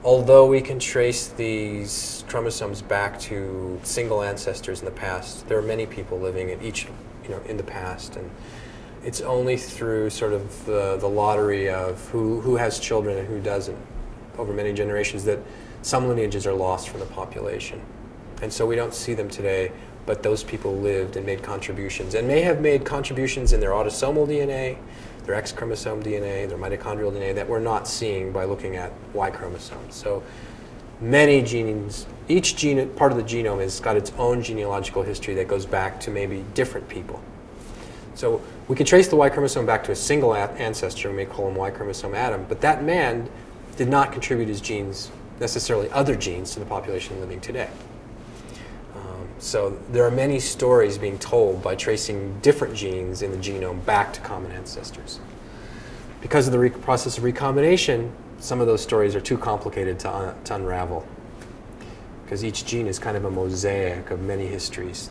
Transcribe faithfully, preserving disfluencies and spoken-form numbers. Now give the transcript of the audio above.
Although we can trace these chromosomes back to single ancestors in the past, there are many people living in each, you know, in the past, and it's only through sort of the, the lottery of who, who has children and who doesn't over many generations that some lineages are lost from the population. And so we don't see them today, but those people lived and made contributions, and may have made contributions in their autosomal D N A, their X chromosome D N A, their mitochondrial D N A that we're not seeing by looking at Y chromosomes. So many genes, each gene, part of the genome has got its own genealogical history that goes back to maybe different people. So we can trace the Y chromosome back to a single ancestor, and we may call him Y chromosome Adam, but that man did not contribute his genes, necessarily other genes, to the population living today. So there are many stories being told by tracing different genes in the genome back to common ancestors. Because of the process of recombination, some of those stories are too complicated to, un to unravel, because each gene is kind of a mosaic of many histories.